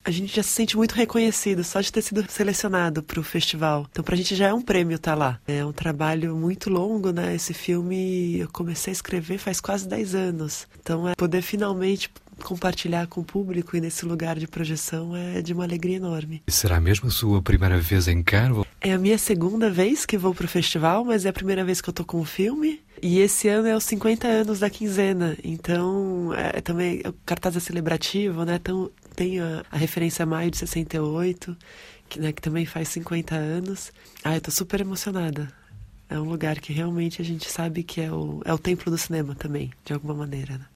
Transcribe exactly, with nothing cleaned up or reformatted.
a gente já se sente muito reconhecido só de ter sido selecionado para o festival. Então, pra gente já é um prêmio estar lá. É um trabalho muito longo, né? Esse filme eu comecei a escrever faz quase dez anos. Então, é poder finalmente compartilhar com o público e nesse lugar de projeção é de uma alegria enorme. E será mesmo a sua primeira vez em Cannes? É a minha segunda vez que vou pro festival, mas é a primeira vez que eu tô com o filme. E esse ano é os cinquenta anos da Quinzena. Então, é, também o cartaz é celebrativo, né? Então, tem a, a referência a maio de sessenta e oito, que, né, que também faz cinquenta anos. Ah, eu tô super emocionada. É um lugar que realmente a gente sabe que é o, é o templo do cinema também, de alguma maneira, né?